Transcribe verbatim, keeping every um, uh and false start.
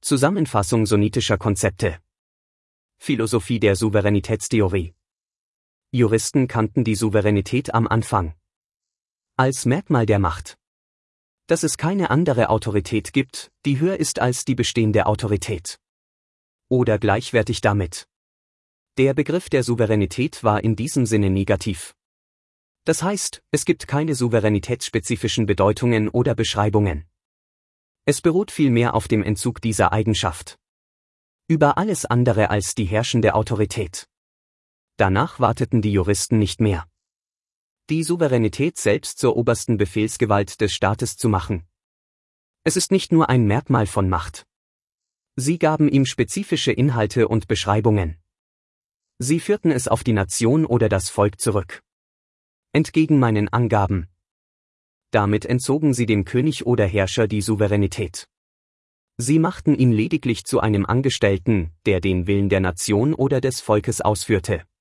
Zusammenfassung sunnitischer Konzepte. Philosophie der Souveränitätstheorie. Juristen kannten die Souveränität am Anfang als Merkmal der Macht. Dass es keine andere Autorität gibt, die höher ist als die bestehende Autorität. Oder gleichwertig damit. Der Begriff der Souveränität war in diesem Sinne negativ. Das heißt, es gibt keine souveränitätsspezifischen Bedeutungen oder Beschreibungen. Es beruht vielmehr auf dem Entzug dieser Eigenschaft. Über alles andere als die herrschende Autorität. Danach warteten die Juristen nicht mehr. Die Souveränität selbst zur obersten Befehlsgewalt des Staates zu machen. Es ist nicht nur ein Merkmal von Macht. Sie gaben ihm spezifische Inhalte und Beschreibungen. Sie führten es auf die Nation oder das Volk zurück. Entgegen meinen Angaben. Damit entzogen sie dem König oder Herrscher die Souveränität. Sie machten ihn lediglich zu einem Angestellten, der den Willen der Nation oder des Volkes ausführte.